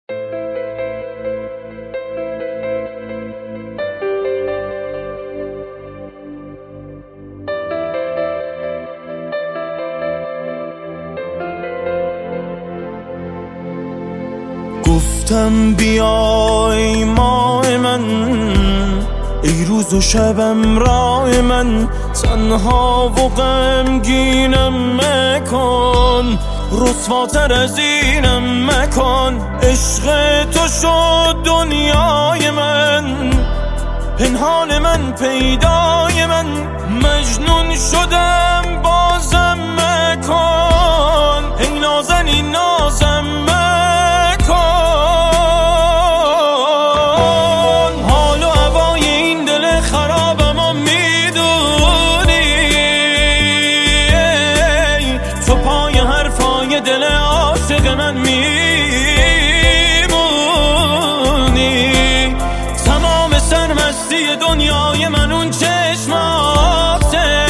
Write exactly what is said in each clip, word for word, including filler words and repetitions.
گفتم بیای ماه من، ای روز و شبم راه من، تنها و غمگینم مکن، رسواتر از اینم مکن. عشق تو شد دنیای من، پنهان من پیدای من، مجنون شدم بازم مکن، ای نازنین نازم مکن. حال و هوای این دل خرابم و میدونی، تو پای حرفای دل عاشق من میمونی. تمام سرمستی دنیای من اون چشماته،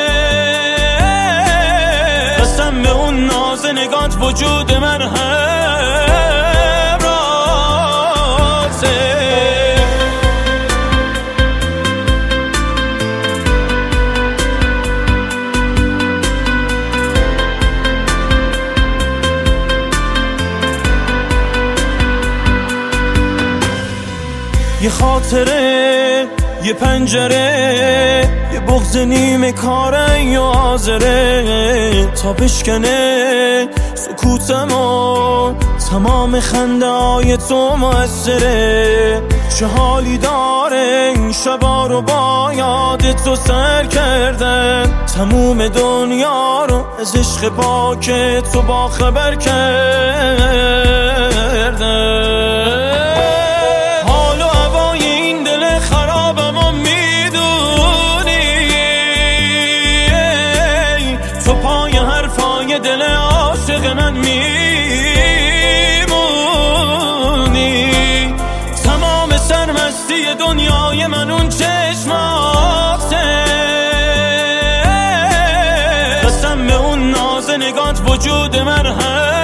قسم به اون ناز نگات وجود من همراته. یه خاطره، یه پنجره، یه بغض نیمه کاره یا حاضره تا بشکنه سکوتم و تمام خنده های تو مؤثره. چه حالی داره این شبا رو با یاد تو سر کردن، تموم دنیا رو از عشق پاک تو با خبر کردن. تو پای حرفای دل عاشق من میمونی. تمام سرمستی دنیای من اون چشماته، قسم به اون ناز نگات وجود من هست.